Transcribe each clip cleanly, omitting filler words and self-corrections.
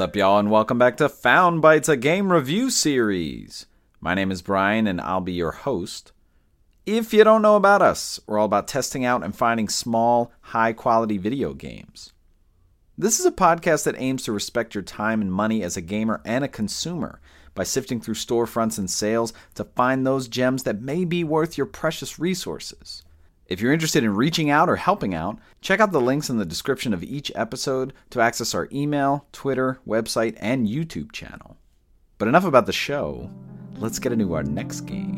up, y'all, and welcome back to Found Bytes, a game review series. My name is Brian, and I'll be your host. If you don't know about us, we're all about testing out and finding small, high-quality video games. This is a podcast that aims to respect your time and money as a gamer and a consumer by sifting through storefronts and sales to find those gems that may be worth your precious resources. If you're interested in reaching out or helping out, check out the links in the description of each episode to access our email, Twitter, website, and YouTube channel. But enough about the show. Let's get into our next game.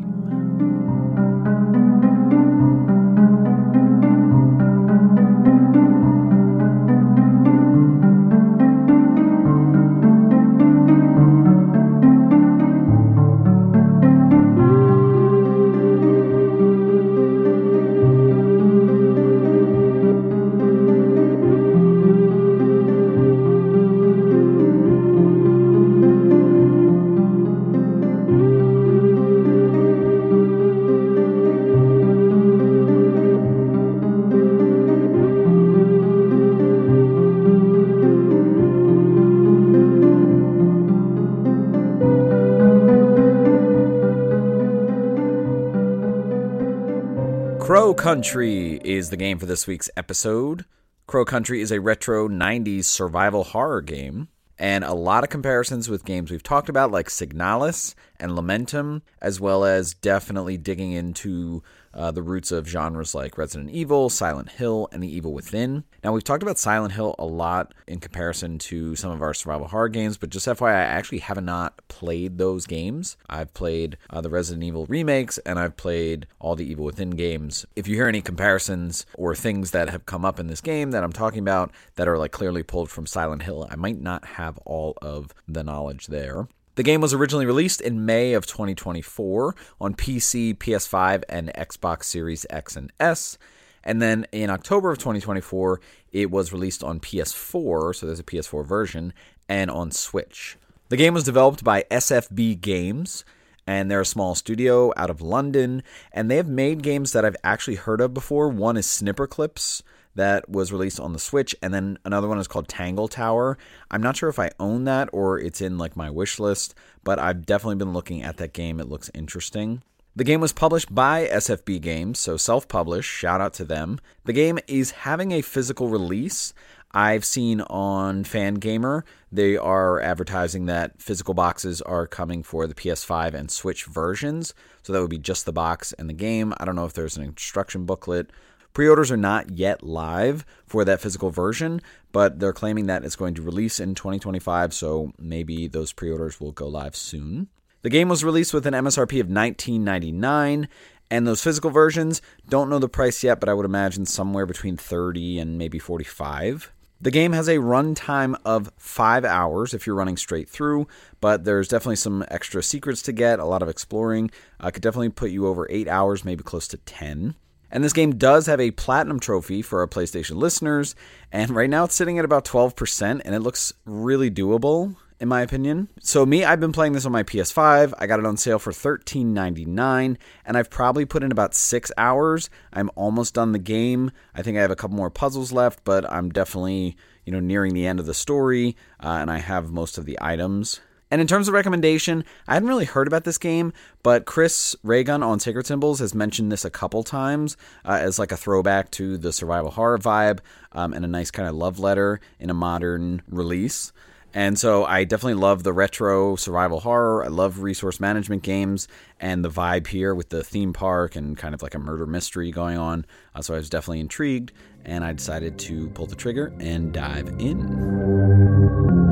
Crow Country is the game for this week's episode. Crow Country is a retro 90s survival horror game, and a lot of comparisons with games we've talked about like Signalis and Lamentum, as well as definitely digging into the roots of genres like Resident Evil, Silent Hill, and The Evil Within. Now, we've talked about Silent Hill a lot in comparison to some of our survival horror games, but just FYI, I actually have not played those games. I've played the Resident Evil remakes, and I've played all the Evil Within games. If you hear any comparisons or things that have come up in this game that I'm talking about that are like clearly pulled from Silent Hill, I might not have all of the knowledge there. The game was originally released in May of 2024 on PC, PS5, and Xbox Series X and S. And then in October of 2024, it was released on PS4, so there's a PS4 version, and on Switch. The game was developed by SFB Games, and they're a small studio out of London, and they have made games that I've actually heard of before. One is Snipperclips, that was released on the Switch, and then another one is called Tangle Tower. I'm not sure if I own that or it's in like my wish list, but I've definitely been looking at that game. It looks interesting. The game was published by SFB Games, so self-published. Shout out to them. The game is having a physical release. I've seen on Fangamer, they are advertising that physical boxes are coming for the PS5 and Switch versions, so that would be just the box and the game. I don't know if there's an instruction booklet. Pre-orders are not yet live for that physical version, but they're claiming that it's going to release in 2025, so maybe those pre-orders will go live soon. The game was released with an MSRP of $19.99, and those physical versions, don't know the price yet, but I would imagine somewhere between $30 and maybe $45. The game has a runtime of 5 hours if you're running straight through, but there's definitely some extra secrets to get, a lot of exploring. Could definitely put you over 8 hours, maybe close to 10. And this game does have a platinum trophy for our PlayStation listeners, and right now it's sitting at about 12%, and it looks really doable, in my opinion. So I've been playing this on my PS5. I got it on sale for $13.99, and I've probably put in about 6 hours. I'm almost done the game. I think I have a couple more puzzles left, but I'm definitely, nearing the end of the story, and I have most of the items. And in terms of recommendation, I hadn't really heard about this game, but Chris Raygun on Sacred Symbols has mentioned this a couple times as like a throwback to the survival horror vibe and a nice kind of love letter in a modern release. And so I definitely love the retro survival horror. I love resource management games and the vibe here with the theme park and kind of like a murder mystery going on. So I was definitely intrigued, and I decided to pull the trigger and dive in.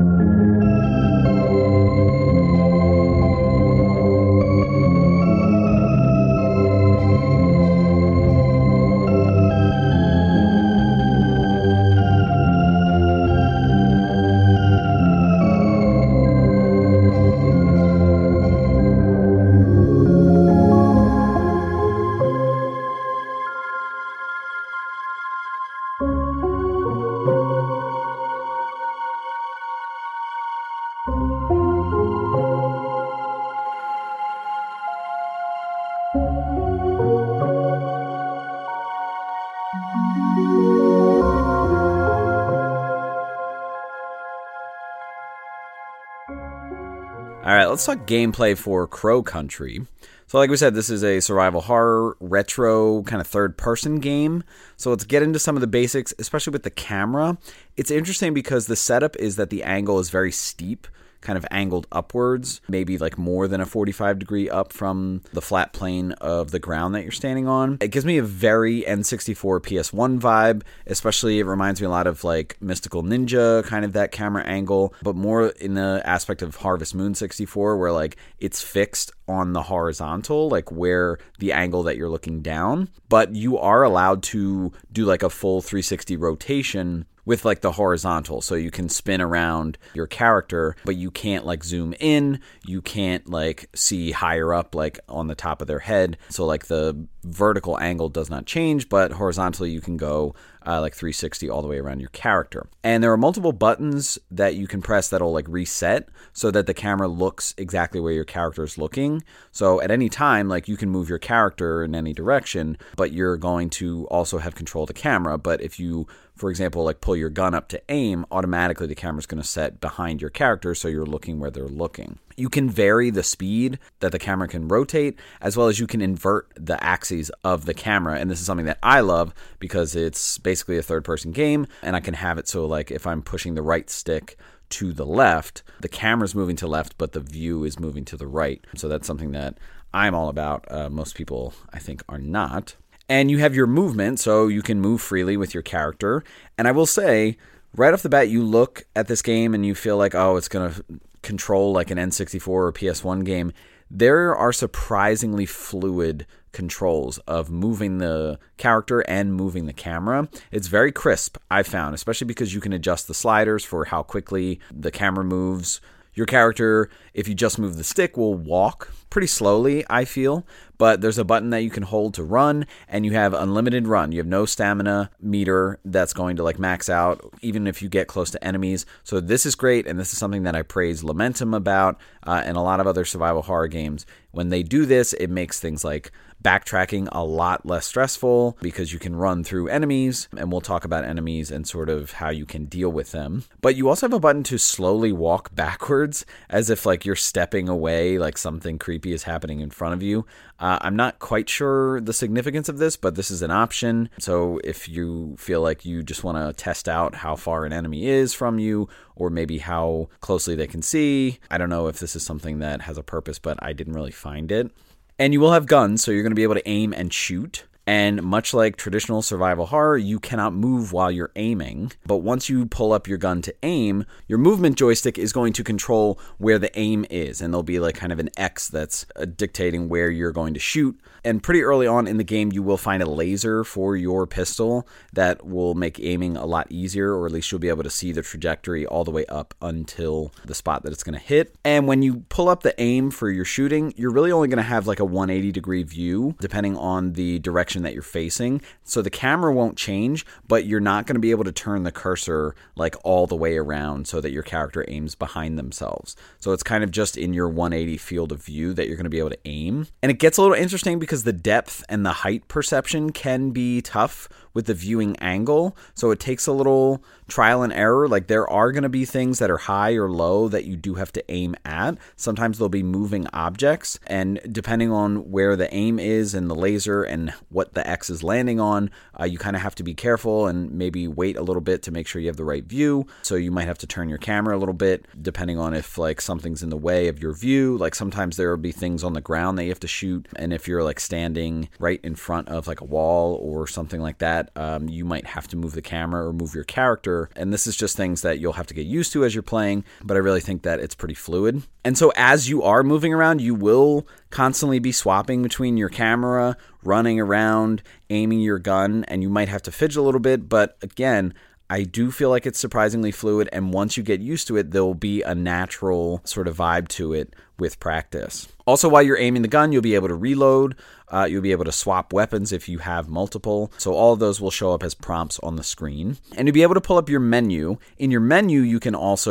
All right, let's talk gameplay for Crow Country. So like we said, this is a survival horror, retro, kind of third-person game. So let's get into some of the basics, especially with the camera. It's interesting because the setup is that the angle is very steep, kind of angled upwards, maybe like more than a 45 degree up from the flat plane of the ground that you're standing on. It gives me a very N64 PS1 vibe, especially it reminds me a lot of like Mystical Ninja, kind of that camera angle, but more in the aspect of Harvest Moon 64 where like it's fixed on the horizontal, like where the angle that you're looking down, but you are allowed to do like a full 360 rotation with like the horizontal, so you can spin around your character, but you can't like zoom in, you can't like see higher up like on the top of their head, so like the vertical angle does not change, but horizontally you can go like 360 all the way around your character. And there are multiple buttons that you can press that'll like reset so that the camera looks exactly where your character is looking. So at any time, like you can move your character in any direction, but you're going to also have control of the camera. But if you, for example, like pull your gun up to aim, automatically the camera's going to set behind your character so you're looking where they're looking. You can vary the speed that the camera can rotate, as well as you can invert the axes of the camera. And this is something that I love because it's basically a third-person game, and I can have it so like if I'm pushing the right stick to the left, the camera's moving to left, but the view is moving to the right. So that's something that I'm all about. Most people, I think, are not. And you have your movement, so you can move freely with your character. And I will say, right off the bat, you look at this game and you feel like, oh, it's going to control like an N64 or PS1 game. There are surprisingly fluid controls of moving the character and moving the camera. It's very crisp, I've found, especially because you can adjust the sliders for how quickly the camera moves. Your character, if you just move the stick, will walk pretty slowly, I feel, but there's a button that you can hold to run, and you have unlimited run. You have no stamina meter that's going to like max out, even if you get close to enemies. So this is great, and this is something that I praise Lamentum about, and a lot of other survival horror games. When they do this, it makes things like backtracking a lot less stressful because you can run through enemies, and we'll talk about enemies and sort of how you can deal with them. But you also have a button to slowly walk backwards as if like you're stepping away, like something creepy is happening in front of you. I'm not quite sure the significance of this, but this is an option. So if you feel like you just want to test out how far an enemy is from you, or maybe how closely they can see, I don't know if this is something that has a purpose, but I didn't really find it. And you will have guns, so you're going to be able to aim and shoot. And much like traditional survival horror, you cannot move while you're aiming. But once you pull up your gun to aim, your movement joystick is going to control where the aim is. And there'll be like kind of an X that's dictating where you're going to shoot. And pretty early on in the game, you will find a laser for your pistol that will make aiming a lot easier, or at least you'll be able to see the trajectory all the way up until the spot that it's going to hit. And when you pull up the aim for your shooting, you're really only going to have like a 180 degree view, depending on the direction that you're facing. So the camera won't change, but you're not going to be able to turn the cursor like all the way around so that your character aims behind themselves. So it's kind of just in your 180 field of view that you're going to be able to aim. And it gets a little interesting because the depth and the height perception can be tough with the viewing angle. So it takes a little trial and error. Like there are going to be things that are high or low that you do have to aim at. Sometimes there'll be moving objects, and depending on where the aim is and the laser and what the X is landing on, you kind of have to be careful and maybe wait a little bit to make sure you have the right view. So you might have to turn your camera a little bit depending on if like something's in the way of your view. Like sometimes there will be things on the ground that you have to shoot, and if you're like standing right in front of like a wall or something like that, you might have to move the camera or move your character. And this is just things that you'll have to get used to as you're playing, but I really think that it's pretty fluid. And so as you are moving around, you will constantly be swapping between your camera, running around, aiming your gun, and you might have to fidget a little bit. But again, I do feel like it's surprisingly fluid, and once you get used to it, there'll be a natural sort of vibe to it with practice. Also, while you're aiming the gun, you'll be able to reload. You'll be able to swap weapons if you have multiple. So all of those will show up as prompts on the screen. And you'll be able to pull up your menu. In your menu, you can also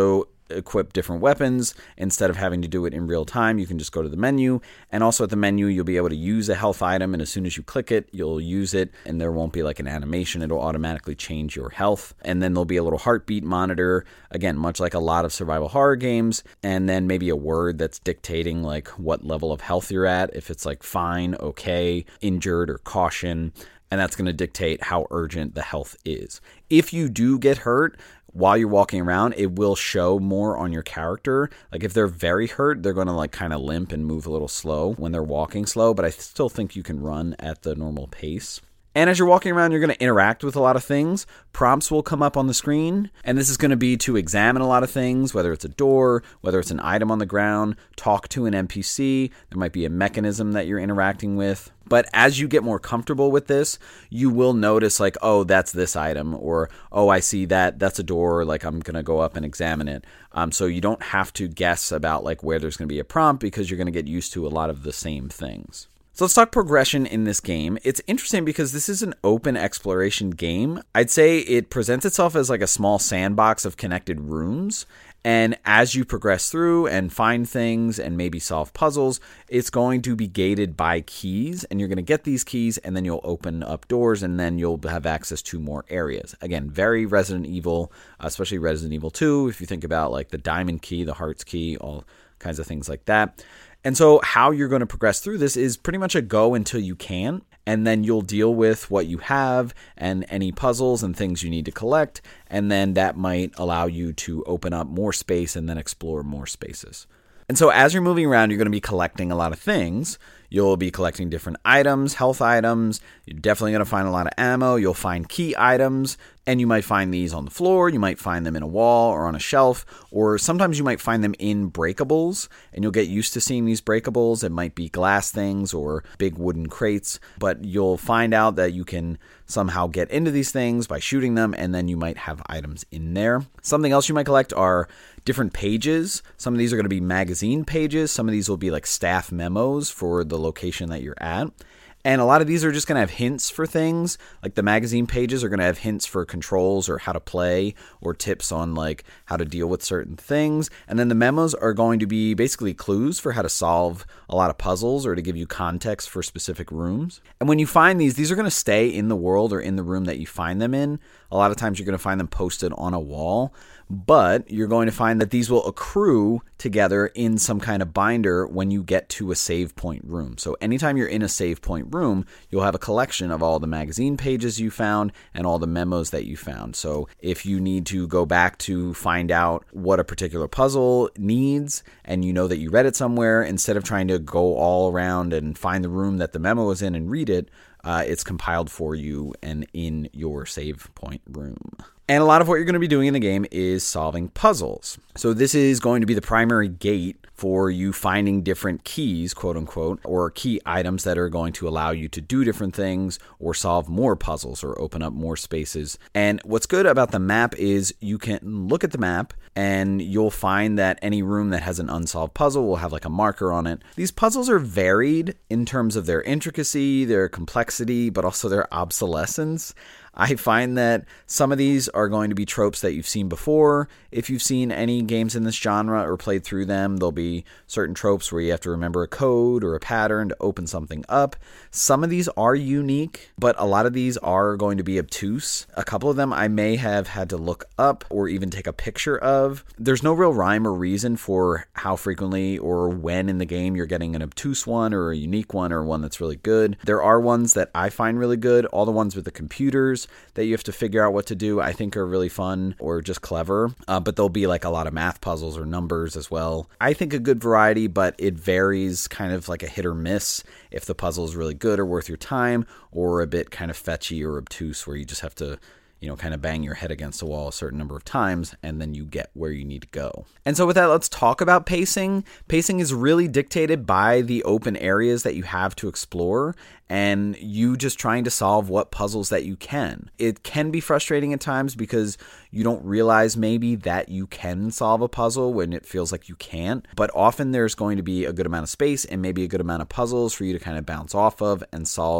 equip different weapons. Instead of having to do it in real time, you can just go to the menu. And also at the menu, you'll be able to use a health item. And as soon as you click it, you'll use it. And there won't be like an animation. It'll automatically change your health. And then there'll be a little heartbeat monitor. Again, much like a lot of survival horror games. And then maybe a word that's dictating like what level of health you're at. If it's like fine, okay, injured, or caution. And that's going to dictate how urgent the health is. If you do get hurt while you're walking around, it will show more on your character. Like if they're very hurt, they're going to like kind of limp and move a little slow when they're walking slow, but I still think you can run at the normal pace. And as you're walking around, you're going to interact with a lot of things. Prompts will come up on the screen, and this is going to be to examine a lot of things, whether it's a door, whether it's an item on the ground, talk to an NPC. There might be a mechanism that you're interacting with. But as you get more comfortable with this, you will notice like, oh, that's this item, or, oh, I see that, that's a door, like I'm going to go up and examine it. So you don't have to guess about like where there's going to be a prompt because you're going to get used to a lot of the same things. So let's talk progression in this game. It's interesting because this is an open exploration game. I'd say it presents itself as like a small sandbox of connected rooms. And as you progress through and find things and maybe solve puzzles, it's going to be gated by keys. And you're going to get these keys and then you'll open up doors and then you'll have access to more areas. Again, very Resident Evil, especially Resident Evil 2. If you think about like the diamond key, the hearts key, all kinds of things like that. And so how you're going to progress through this is pretty much a go until you can, and then you'll deal with what you have and any puzzles and things you need to collect, and then that might allow you to open up more space and then explore more spaces. And so as you're moving around, you're going to be collecting a lot of things. You'll be collecting different items, health items. You're definitely going to find a lot of ammo. You'll find key items, and you might find these on the floor. You might find them in a wall or on a shelf, or sometimes you might find them in breakables, and you'll get used to seeing these breakables. It might be glass things or big wooden crates, but you'll find out that you can somehow get into these things by shooting them, and then you might have items in there. Something else you might collect are different pages. Some of these are going to be magazine pages. Some of these will be like staff memos for the location that you're at. And a lot of these are just going to have hints for things. Like the magazine pages are going to have hints for controls or how to play or tips on like how to deal with certain things. And then the memos are going to be basically clues for how to solve a lot of puzzles or to give you context for specific rooms. And when you find these are going to stay in the world or in the room that you find them in. A lot of times you're going to find them posted on a wall, but you're going to find that these will accrue together in some kind of binder when you get to a save point room. So anytime you're in a save point room, you'll have a collection of all the magazine pages you found and all the memos that you found. So if you need to go back to find out what a particular puzzle needs and you know that you read it somewhere, instead of trying to go all around and find the room that the memo is in and read it, it's compiled for you and in your save point room. And a lot of what you're going to be doing in the game is solving puzzles. So this is going to be the primary gate for you finding different keys, quote unquote, or key items that are going to allow you to do different things or solve more puzzles or open up more spaces. And what's good about the map is you can look at the map and you'll find that any room that has an unsolved puzzle will have like a marker on it. These puzzles are varied in terms of their intricacy, their complexity, but also their obsolescence. I find that some of these are going to be tropes that you've seen before. If you've seen any games in this genre or played through them, there'll be certain tropes where you have to remember a code or a pattern to open something up. Some of these are unique, but a lot of these are going to be obtuse. A couple of them I may have had to look up or even take a picture of. There's no real rhyme or reason for how frequently or when in the game you're getting an obtuse one or a unique one or one that's really good. There are ones that I find really good. All the ones with the computers that you have to figure out what to do, I think are really fun or just clever. But there'll be like a lot of math puzzles or numbers as well. I think a good variety, but it varies kind of like a hit or miss if the puzzle is really good or worth your time, or a bit kind of fetchy or obtuse where you just have to, kind of bang your head against a wall a certain number of times, and then you get where you need to go. And so with that, let's talk about pacing. Pacing is really dictated by the open areas that you have to explore, and you just trying to solve what puzzles that you can. It can be frustrating at times because you don't realize maybe that you can solve a puzzle when it feels like you can't, but often there's going to be a good amount of space and maybe a good amount of puzzles for you to kind of bounce off of and solve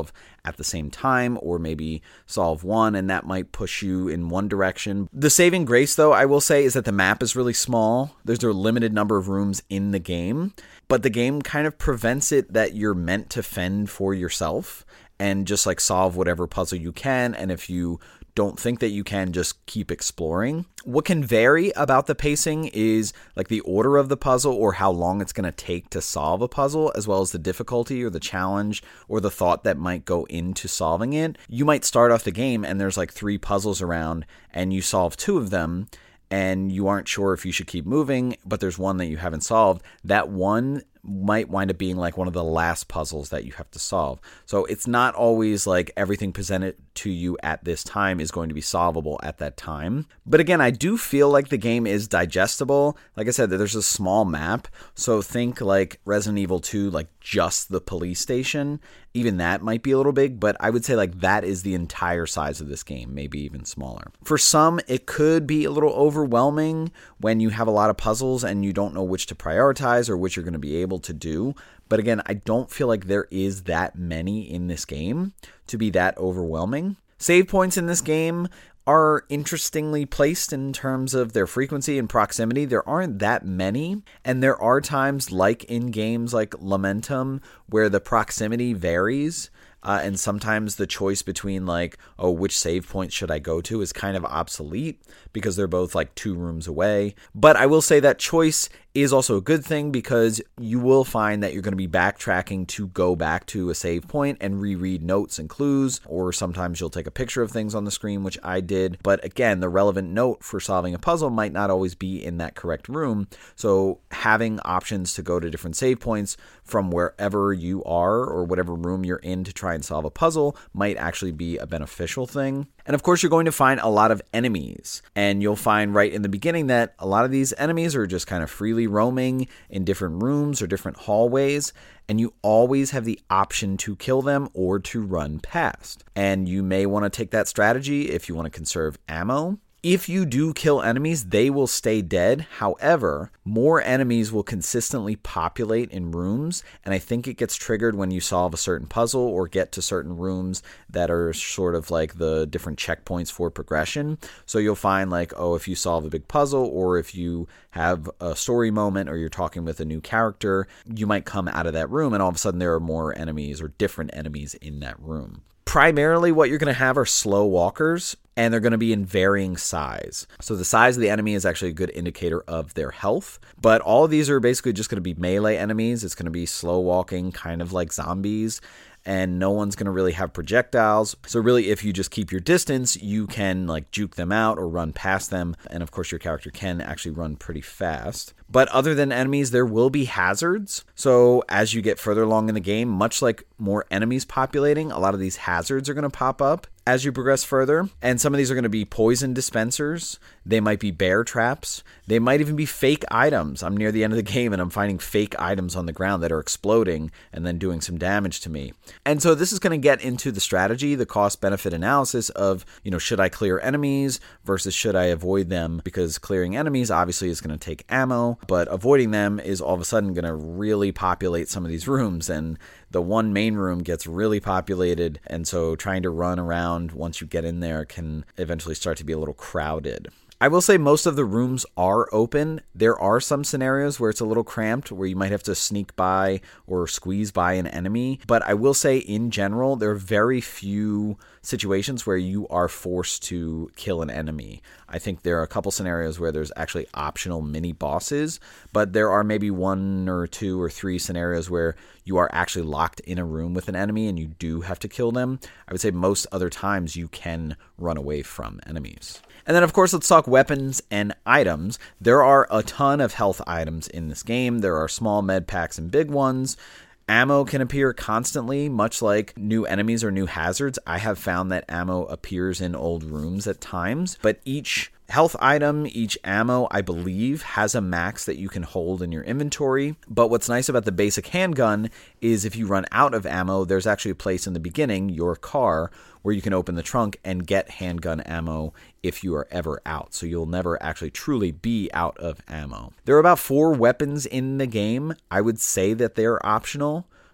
at the same time, or maybe solve one, and that might push you in one direction. The saving grace, though, I will say, is that the map is really small. There's a limited number of rooms in the game, but the game kind of prevents it that you're meant to fend for yourself and just like solve whatever puzzle you can, and if you don't think that you can, just keep exploring. What can vary about the pacing is like the order of the puzzle or how long it's going to take to solve a puzzle, as well as the difficulty or the challenge or the thought that might go into solving it. You might start off the game and there's like 3 puzzles around and you solve 2 of them and you aren't sure if you should keep moving, but there's one that you haven't solved. That one might wind up being like one of the last puzzles that you have to solve. So it's not always like everything presented to you at this time is going to be solvable at that time. But again, I do feel like the game is digestible. Like I said, there's a small map. So think like Resident Evil 2, like just the police station. Even that might be a little big, but I would say like that is the entire size of this game, maybe even smaller. For some, it could be a little overwhelming when you have a lot of puzzles and you don't know which to prioritize or which you're going to be able to do. But again, I don't feel like there is that many in this game to be that overwhelming. Save points in this game are interestingly placed in terms of their frequency and proximity. There aren't that many, and there are times like in games like Lamentum where the proximity varies. And sometimes the choice between like, oh, which save point should I go to is kind of obsolete because they're both like 2 rooms away. But I will say that choice is also a good thing because you will find that you're going to be backtracking to go back to a save point and reread notes and clues, or sometimes you'll take a picture of things on the screen, which I did. But again, the relevant note for solving a puzzle might not always be in that correct room. So having options to go to different save points from wherever you are or whatever room you're in to try and solve a puzzle might actually be a beneficial thing. And of course, you're going to find a lot of enemies, and you'll find right in the beginning that a lot of these enemies are just kind of freely roaming in different rooms or different hallways, and you always have the option to kill them or to run past. And you may want to take that strategy if you want to conserve ammo. If you do kill enemies, they will stay dead. However, more enemies will consistently populate in rooms, and I think it gets triggered when you solve a certain puzzle or get to certain rooms that are sort of like the different checkpoints for progression. So you'll find like, oh, if you solve a big puzzle or if you have a story moment or you're talking with a new character, you might come out of that room and all of a sudden there are more enemies or different enemies in that room. Primarily what you're going to have are slow walkers, and they're going to be in varying size. So the size of the enemy is actually a good indicator of their health, but all of these are basically just going to be melee enemies. It's going to be slow walking, kind of like zombies, and no one's going to really have projectiles. So really, if you just keep your distance, you can like juke them out or run past them. And of course, your character can actually run pretty fast. But other than enemies, there will be hazards. So as you get further along in the game, much like more enemies populating, a lot of these hazards are going to pop up as you progress further. And some of these are going to be poison dispensers. They might be bear traps. They might even be fake items. I'm near the end of the game and I'm finding fake items on the ground that are exploding and then doing some damage to me. And so this is going to get into the strategy, the cost-benefit analysis of, should I clear enemies versus should I avoid them? Because clearing enemies obviously is going to take ammo, but avoiding them is all of a sudden going to really populate some of these rooms, and the one main room gets really populated, and so trying to run around once you get in there can eventually start to be a little crowded. I will say most of the rooms are open. There are some scenarios where it's a little cramped, where you might have to sneak by or squeeze by an enemy. But I will say in general, there are very few situations where you are forced to kill an enemy. I think there are a couple scenarios where there's actually optional mini bosses, but there are maybe 1 or 2 or 3 scenarios where you are actually locked in a room with an enemy and you do have to kill them. I would say most other times you can run away from enemies. And then, of course, let's talk weapons and items. There are a ton of health items in this game. There are small med packs and big ones. Ammo can appear constantly, much like new enemies or new hazards. I have found that ammo appears in old rooms at times, but each health item, each ammo, I believe, has a max that you can hold in your inventory. But what's nice about the basic handgun is if you run out of ammo, there's actually a place in the beginning, your car, where you can open the trunk and get handgun ammo if you are ever out. So you'll never actually truly be out of ammo. There are about 4 weapons in the game. I would say that they're optional.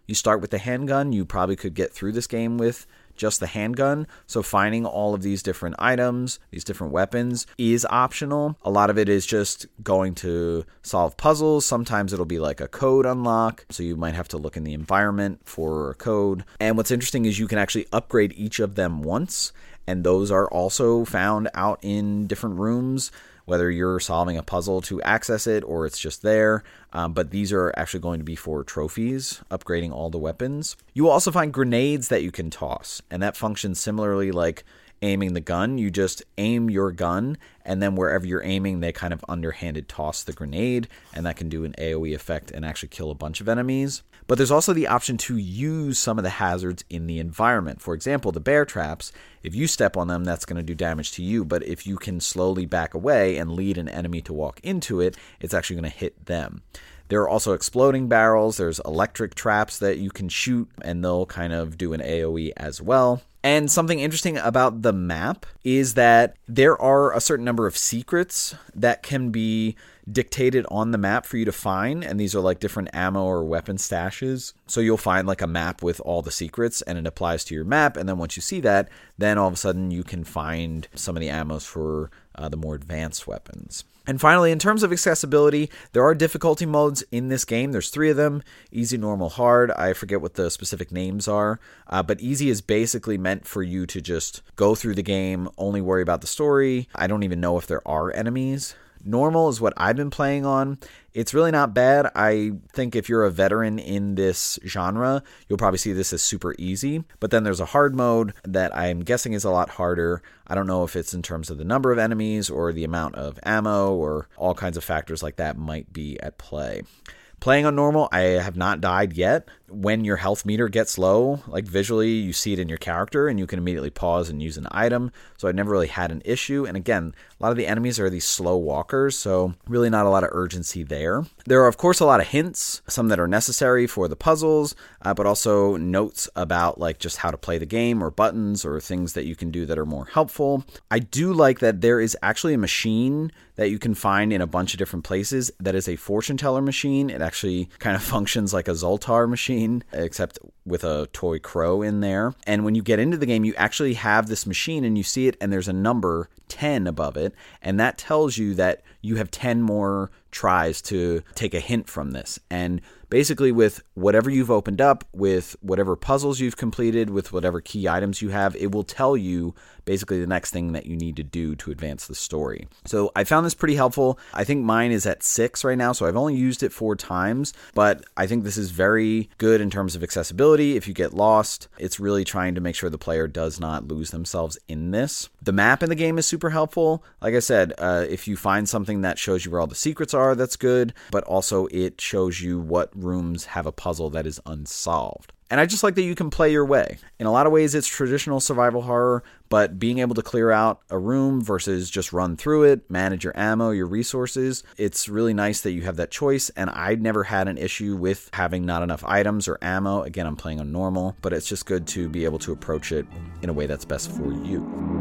You start with the handgun. You probably could get through this game with just the handgun. So finding all of these different items, these different weapons is optional. A lot of it is just going to solve puzzles. Sometimes it'll be like a code unlock. So you might have to look in the environment for a code. And what's interesting is you can actually upgrade each of them once. And those are also found out in different rooms, whether you're solving a puzzle to access it or it's just there. But these are actually going to be for trophies, upgrading all the weapons. You will also find grenades that you can toss, and that functions similarly like aiming the gun. You just aim your gun, and then wherever you're aiming, they kind of underhanded toss the grenade, and that can do an AoE effect and actually kill a bunch of enemies. But there's also the option to use some of the hazards in the environment. For example, the bear traps, if you step on them, that's going to do damage to you. But if you can slowly back away and lead an enemy to walk into it, it's actually going to hit them. There are also exploding barrels. There's electric traps that you can shoot, and they'll kind of do an AoE as well. And something interesting about the map is that there are a certain number of secrets that can be dictated on the map for you to find, and these are like different ammo or weapon stashes. So you'll find like a map with all the secrets, and it applies to your map, and then once you see that, then all of a sudden you can find some of the ammos for the more advanced weapons. And finally, in terms of accessibility, there are difficulty modes in this game. There's 3 of them: easy, normal, hard. I forget what the specific names are, but easy is basically meant for you to just go through the game, only worry about the story. I don't even know if there are enemies. Normal is what I've been playing on. It's really not bad. I think if you're a veteran in this genre, you'll probably see this as super easy. But then there's a hard mode that I'm guessing is a lot harder. I don't know if it's in terms of the number of enemies or the amount of ammo, or all kinds of factors like that might be at play. Playing on normal, I have not died yet. When your health meter gets low, like visually, you see it in your character and you can immediately pause and use an item. So I've never really had an issue. And again, a lot of the enemies are these slow walkers, so really not a lot of urgency there. There are, of course, a lot of hints, some that are necessary for the puzzles, but also notes about like just how to play the game, or buttons or things that you can do that are more helpful. I do like that there is actually a machine that you can find in a bunch of different places that is a fortune teller machine. It actually kind of functions like a Zoltar machine, except with a toy crow in there. And when you get into the game, you actually have this machine and you see it, and there's a number 10 above it, and that tells you that you have 10 more tries to take a hint from this. And basically with whatever you've opened up, with whatever puzzles you've completed, with whatever key items you have, it will tell you basically the next thing that you need to do to advance the story. So I found this pretty helpful. I think mine is at 6 right now, so I've only used it 4 times, but I think this is very good in terms of accessibility. If you get lost, it's really trying to make sure the player does not lose themselves in this. The map in the game is super helpful. Like I said, if you find something that shows you where all the secrets are, that's good, but also it shows you what rooms have a puzzle that is unsolved. And I just like that you can play your way. In a lot of ways, it's traditional survival horror, but being able to clear out a room versus just run through it, manage your ammo, your resources, it's really nice that you have that choice. And I've never had an issue with having not enough items or ammo. Again, I'm playing on normal, but it's just good to be able to approach it in a way that's best for you.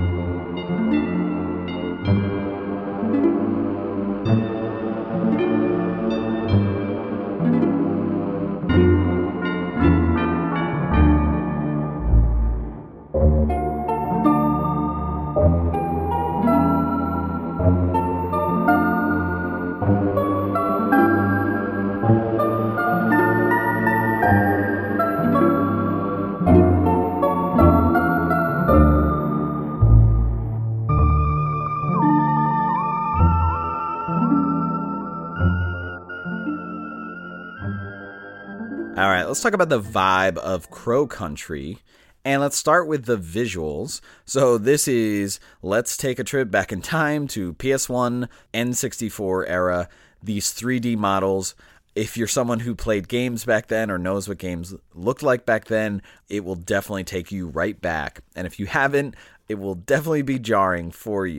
All right, let's talk about the vibe of Crow Country, and let's start with the visuals. So this is, let's take a trip back in time to PS1, N64 era, these 3D models. If you're someone who played games back then or knows what games looked like back then, it will definitely take you right back. And if you haven't, it will definitely be jarring for you.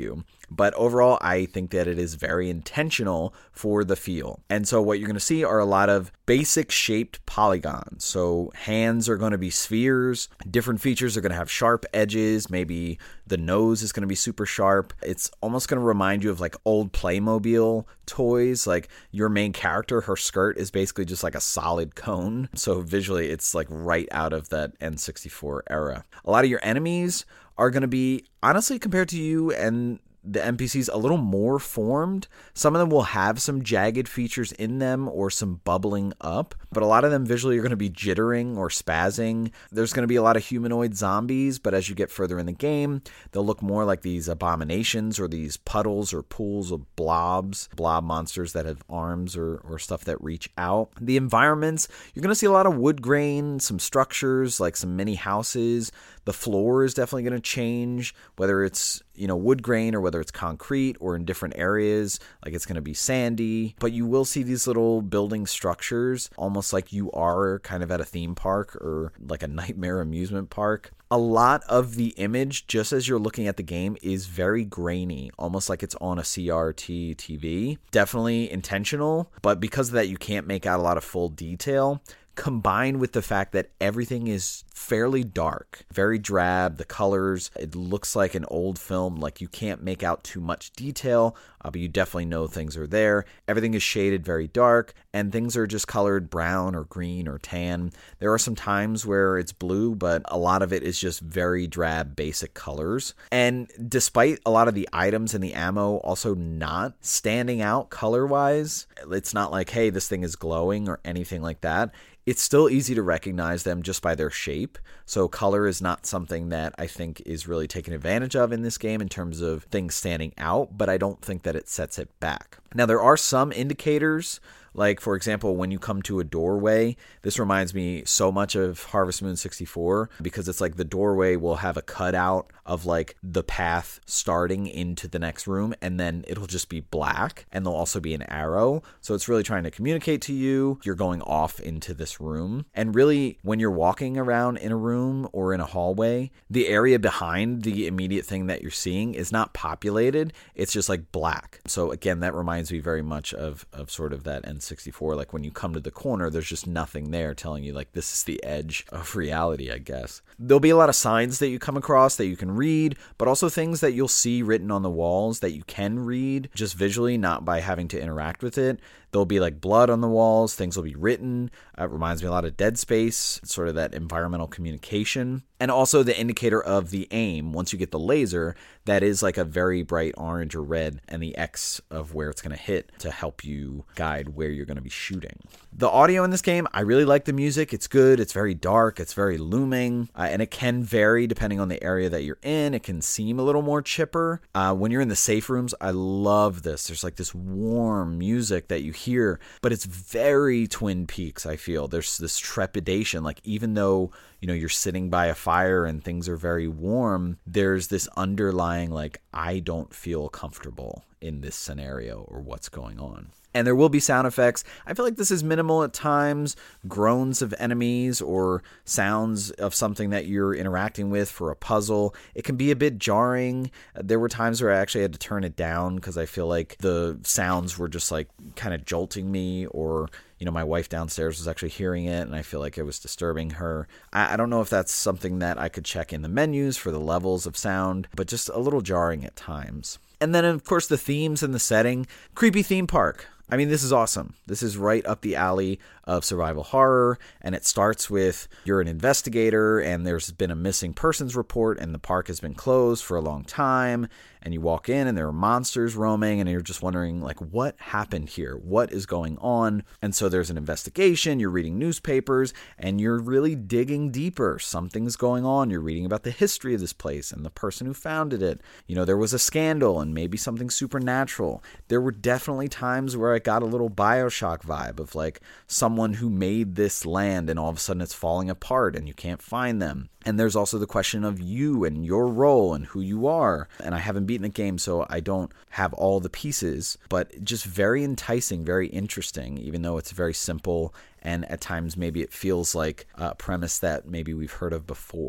But overall, I think that it is very intentional for the feel. And so what you're going to see are a lot of basic shaped polygons. So hands are going to be spheres. Different features are going to have sharp edges. Maybe the nose is going to be super sharp. It's almost going to remind you of like old Playmobil toys. Like your main character, her skirt is basically just like a solid cone. So visually, it's like right out of that N64 era. A lot of your enemies are going to be, honestly, compared to you and the NPCs, a little more formed. Some of them will have some jagged features in them or some bubbling up, but a lot of them visually are going to be jittering or spazzing. There's going to be a lot of humanoid zombies, but as you get further in the game, they'll look more like these abominations or these puddles or pools of blob monsters that have arms or stuff that reach out. The environments, you're going to see a lot of wood grain, some structures like some mini houses. The floor is definitely going to change, whether it's wood grain or whether it's concrete or in different areas, like it's going to be sandy. But you will see these little building structures, almost like you are kind of at a theme park or like a nightmare amusement park. A lot of the image, just as you're looking at the game, is very grainy, almost like it's on a CRT TV. Definitely intentional, but because of that, you can't make out a lot of full detail. Combined with the fact that everything is fairly dark, very drab, the colors, it looks like an old film, like you can't make out too much detail, but you definitely know things are there. Everything is shaded very dark, and things are just colored brown or green or tan. There are some times where it's blue, but a lot of it is just very drab, basic colors. And despite a lot of the items and the ammo also not standing out color-wise, it's not like, hey, this thing is glowing or anything like that. It's still easy to recognize them just by their shape. So color is not something that I think is really taken advantage of in this game in terms of things standing out, but I don't think that it sets it back. Now, there are some indicators, like, for example, when you come to a doorway, this reminds me so much of Harvest Moon 64 because it's like the doorway will have a cutout of like the path starting into the next room, and then it'll just be black, and there'll also be an arrow. So it's really trying to communicate to you you're going off into this room. And really, when you're walking around in a room or in a hallway, the area behind the immediate thing that you're seeing is not populated. It's just like black. So again, that reminds me very much of sort of that N64. Like when you come to the corner, there's just nothing there telling you like this is the edge of reality, I guess. There'll be a lot of signs that you come across that you can read, but also things that you'll see written on the walls that you can read just visually, not by having to interact with it. There'll be like blood on the walls. Things will be written. It reminds me a lot of Dead Space, sort of that environmental communication. And also the indicator of the aim, once you get the laser, that is like a very bright orange or red, and the X of where it's going to hit to help you guide where you're going to be shooting. The audio in this game, I really like the music. It's good. It's very dark. It's very looming. And it can vary depending on the area that you're in. It can seem a little more chipper. When you're in the safe rooms, I love this. There's like this warm music that you hear, but it's very Twin Peaks, I feel. There's this trepidation, like even though you're sitting by a fire and things are very warm, there's this underlying like, I don't feel comfortable in this scenario or what's going on. And there will be sound effects. I feel like this is minimal at times, groans of enemies or sounds of something that you're interacting with for a puzzle. It can be a bit jarring. There were times where I actually had to turn it down because I feel like the sounds were just like kind of jolting me, or my wife downstairs was actually hearing it and I feel like it was disturbing her. I don't know if that's something that I could check in the menus for the levels of sound, but just a little jarring at times. And then, of course, the themes and the setting. Creepy theme park. I mean, this is awesome. This is right up the alley of survival horror, and it starts with you're an investigator and there's been a missing persons report and the park has been closed for a long time, and you walk in and there are monsters roaming and you're just wondering, like, what happened here? What is going on? And so there's an investigation, you're reading newspapers, and you're really digging deeper. Something's going on. You're reading about the history of this place and the person who founded it. There was a scandal and maybe something supernatural. There were definitely times where I got a little BioShock vibe of like someone who made this land and all of a sudden it's falling apart and you can't find them. And there's also the question of you and your role and who you are. And I haven't beaten the game, so I don't have all the pieces, but just very enticing, very interesting, even though it's very simple. And at times maybe it feels like a premise that maybe we've heard of before.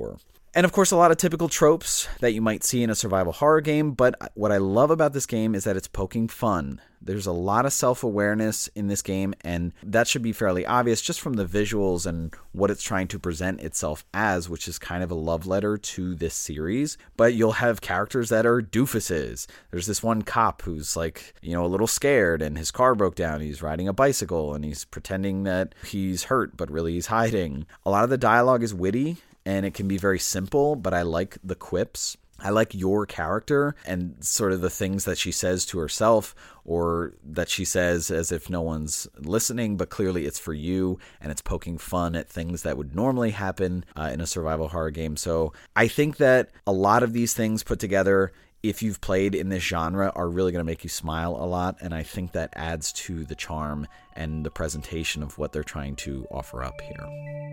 And of course, a lot of typical tropes that you might see in a survival horror game, but what I love about this game is that it's poking fun. There's a lot of self-awareness in this game, and that should be fairly obvious just from the visuals and what it's trying to present itself as, which is kind of a love letter to this series. But you'll have characters that are doofuses. There's this one cop who's like, a little scared and his car broke down. He's riding a bicycle and he's pretending that he's hurt, but really he's hiding. A lot of the dialogue is witty and it can be very simple, but I like the quips. I like your character and sort of the things that she says to herself or that she says as if no one's listening, but clearly it's for you and it's poking fun at things that would normally happen in a survival horror game. So I think that a lot of these things put together, if you've played in this genre, are really going to make you smile a lot. And I think that adds to the charm and the presentation of what they're trying to offer up here.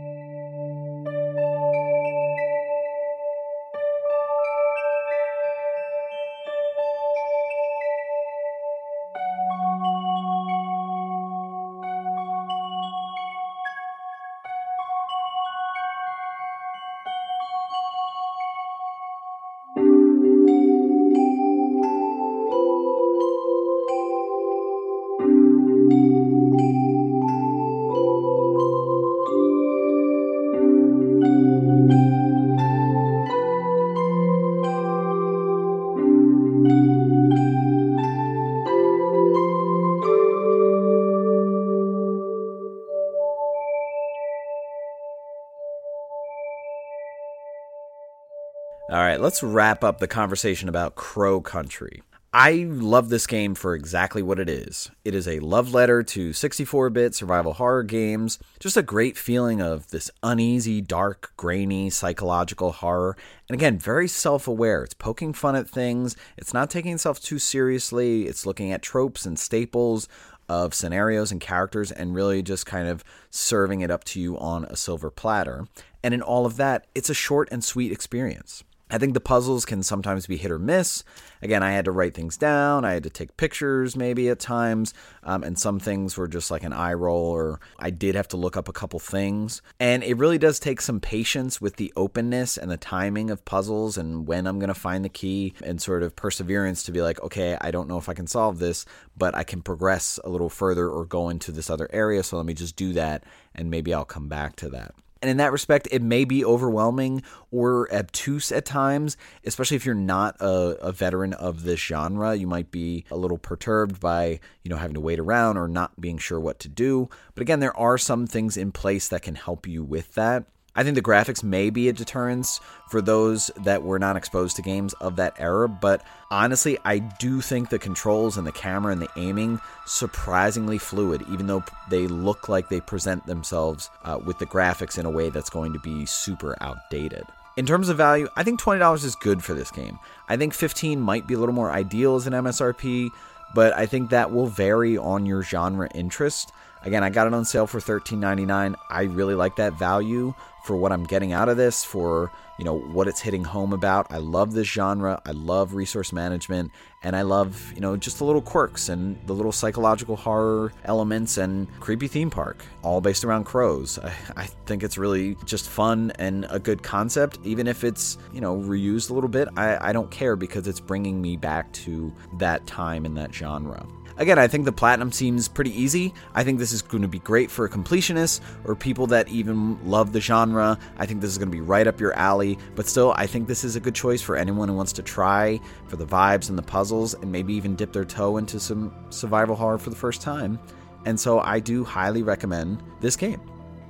All right, let's wrap up the conversation about Crow Country. I love this game for exactly what it is. It is a love letter to 64-bit survival horror games. Just a great feeling of this uneasy, dark, grainy, psychological horror. And again, very self-aware. It's poking fun at things. It's not taking itself too seriously. It's looking at tropes and staples of scenarios and characters and really just kind of serving it up to you on a silver platter. And in all of that, it's a short and sweet experience. I think the puzzles can sometimes be hit or miss. Again, I had to write things down. I had to take pictures maybe at times. And some things were just like an eye roll, or I did have to look up a couple things. And it really does take some patience with the openness and the timing of puzzles and when I'm going to find the key, and sort of perseverance to be like, okay, I don't know if I can solve this, but I can progress a little further or go into this other area. So let me just do that and maybe I'll come back to that. And in that respect, it may be overwhelming or obtuse at times, especially if you're not a veteran of this genre. You might be a little perturbed by, having to wait around or not being sure what to do. But again, there are some things in place that can help you with that. I think the graphics may be a deterrence for those that were not exposed to games of that era, but honestly, I do think the controls and the camera and the aiming surprisingly fluid, even though they look like they present themselves with the graphics in a way that's going to be super outdated. In terms of value, I think $20 is good for this game. I think $15 might be a little more ideal as an MSRP, but I think that will vary on your genre interest. Again, I got it on sale for $13.99. I really like that value for what I'm getting out of this, for what it's hitting home about. I love this genre. I love resource management, and I love just the little quirks and the little psychological horror elements and creepy theme park, all based around crows. I think it's really just fun and a good concept, even if it's reused a little bit. I don't care because it's bringing me back to that time in that genre. Again, I think the Platinum seems pretty easy. I think this is going to be great for completionists or people that even love the genre. I think this is going to be right up your alley. But still, I think this is a good choice for anyone who wants to try for the vibes and the puzzles and maybe even dip their toe into some survival horror for the first time. And so I do highly recommend this game.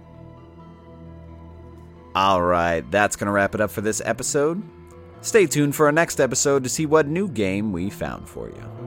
All right, that's going to wrap it up for this episode. Stay tuned for our next episode to see what new game we found for you.